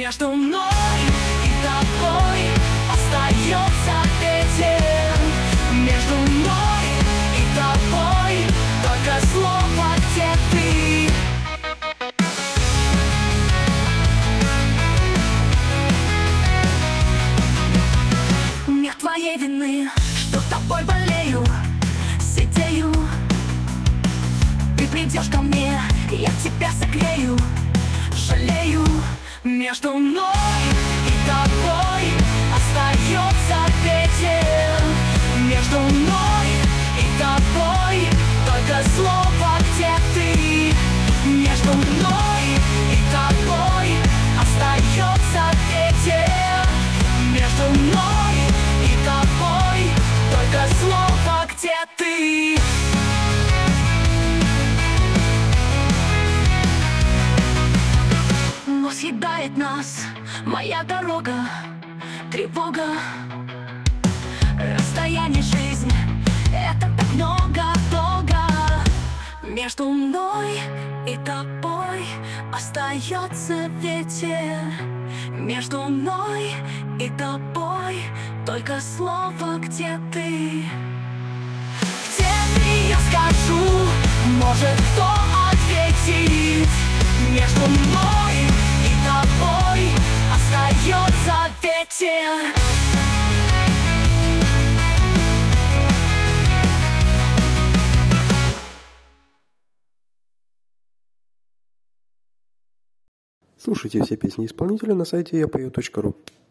Между мной и тобой остается ветер. Между мной и тобой только слово, где ты. Нет твоей вины, что тобой болею, сидею. Ты придешь ко мне, и я тебя согрею, жалею. Между мной и тобой остается ветер. Между мной и тобой только слово, где ты. Между мной и тобой остается ветер. Между мной и тобой только слово, где ты. Но съедает нас моя дорога, тревога, расстояние, жизнь — это так много, долго. Между мной и тобой остается ветер. Между мной и тобой только слово, где ты. Где ты, я скажу, может, кто ответит. Между мной и тобой остается ветер. Слушайте все песни исполнителя на сайте yapayot.ru.